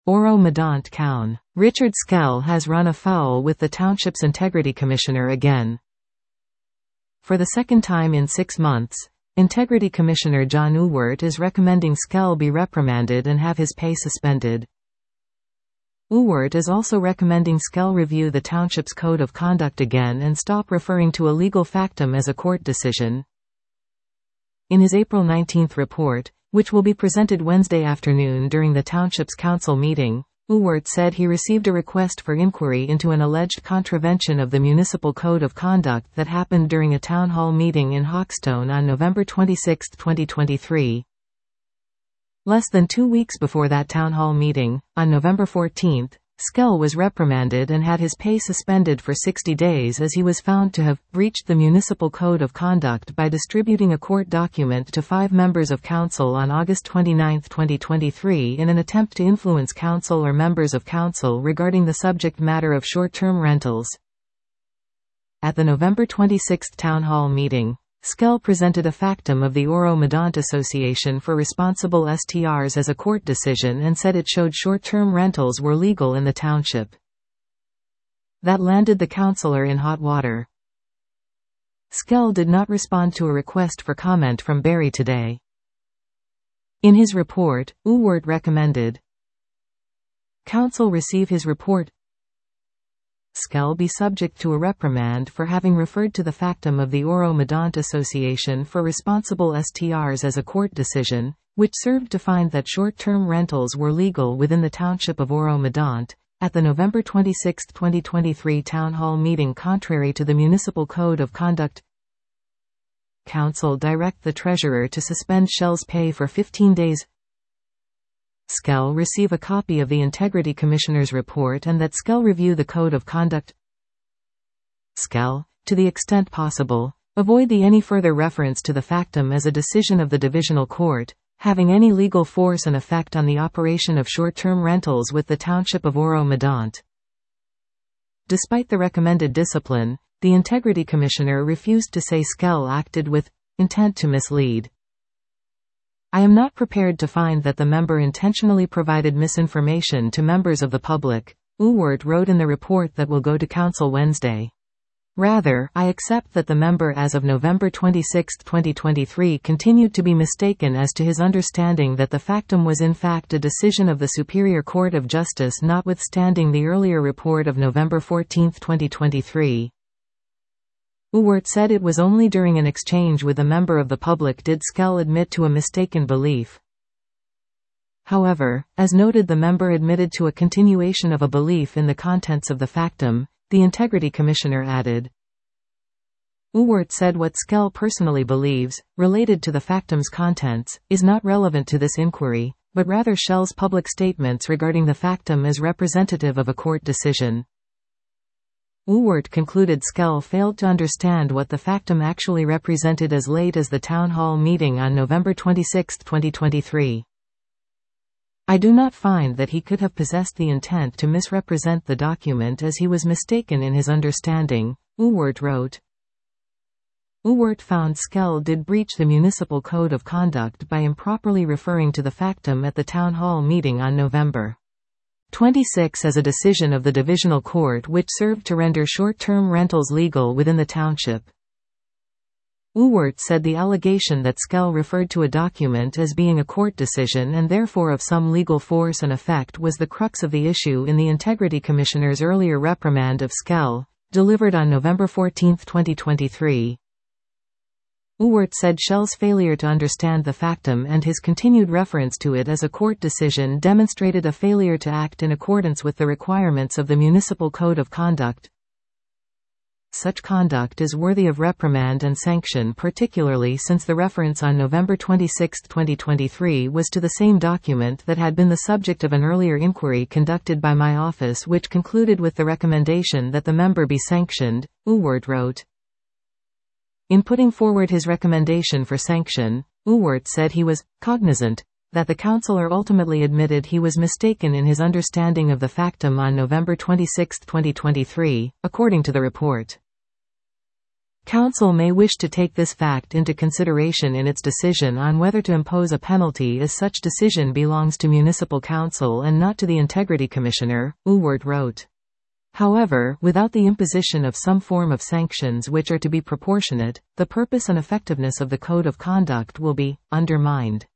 Oro Medant Cown. Richard Skell has run afoul with the township's integrity commissioner again. For the second time in 6 months, Integrity Commissioner John Ewart is recommending Skell be reprimanded and have his pay suspended. Ewart is also recommending Skell review the township's code of conduct again and stop referring to a legal factum as a court decision. In his April 19 report, which will be presented Wednesday afternoon during the township's council meeting, Ewart said he received a request for inquiry into an alleged contravention of the municipal code of conduct that happened during a town hall meeting in Hawkstone on November 26, 2023. Less than 2 weeks before that town hall meeting, on November 14, Skell was reprimanded and had his pay suspended for 60 days as he was found to have breached the municipal code of conduct by distributing a court document to 5 members of council on August 29, 2023 in an attempt to influence council or members of council regarding the subject matter of short-term rentals. At the November 26 town hall meeting, Skell presented a factum of the Oro Medant Association for Responsible STRs as a court decision and said it showed short-term rentals were legal in the township. That landed the councillor in hot water. Skell did not respond to a request for comment from Barrie Today. In his report, Ewart recommended council receive his report. Skell be subject to a reprimand for having referred to the factum of the Oro Medant Association for Responsible STRs as a court decision, which served to find that short-term rentals were legal within the township of Oro Medant, at the November 26, 2023 town hall meeting contrary to the municipal code of conduct. Council direct the treasurer to suspend Skell's pay for 15 days. Skell receive a copy of the Integrity Commissioner's report and that Skell review the Code of Conduct. Skell, to the extent possible, avoid any further reference to the factum as a decision of the Divisional Court, having any legal force and effect on the operation of short-term rentals with the Township of Oro Medant. Despite the recommended discipline, the Integrity Commissioner refused to say Skell acted with intent to mislead. I am not prepared to find that the member intentionally provided misinformation to members of the public, Ewart wrote in the report that will go to council Wednesday. Rather, I accept that the member as of November 26, 2023 continued to be mistaken as to his understanding that the factum was in fact a decision of the Superior Court of Justice notwithstanding the earlier report of November 14, 2023. Ewart said it was only during an exchange with a member of the public did Skell admit to a mistaken belief. However, as noted, the member admitted to a continuation of a belief in the contents of the factum, the Integrity Commissioner added. Ewart said what Skell personally believes, related to the factum's contents, is not relevant to this inquiry, but rather Skell's public statements regarding the factum as representative of a court decision. Ewart concluded Skell failed to understand what the factum actually represented as late as the town hall meeting on November 26, 2023. I do not find that he could have possessed the intent to misrepresent the document as he was mistaken in his understanding, Ewart wrote. Ewart found Skell did breach the municipal code of conduct by improperly referring to the factum at the town hall meeting on November 26 as a decision of the Divisional Court which served to render short-term rentals legal within the township. Ewart said the allegation that Skell referred to a document as being a court decision and therefore of some legal force and effect was the crux of the issue in the Integrity Commissioner's earlier reprimand of Skell, delivered on November 14, 2023. Ewart said Skell's failure to understand the factum and his continued reference to it as a court decision demonstrated a failure to act in accordance with the requirements of the Municipal Code of Conduct. Such conduct is worthy of reprimand and sanction, particularly since the reference on November 26, 2023 was to the same document that had been the subject of an earlier inquiry conducted by my office which concluded with the recommendation that the member be sanctioned, Ewart wrote. In putting forward his recommendation for sanction, Ewart said he was cognizant that the councillor ultimately admitted he was mistaken in his understanding of the factum on November 26, 2023, according to the report. Council may wish to take this fact into consideration in its decision on whether to impose a penalty, as such decision belongs to Municipal Council and not to the Integrity Commissioner, Ewart wrote. However, without the imposition of some form of sanctions which are to be proportionate, the purpose and effectiveness of the Code of Conduct will be undermined.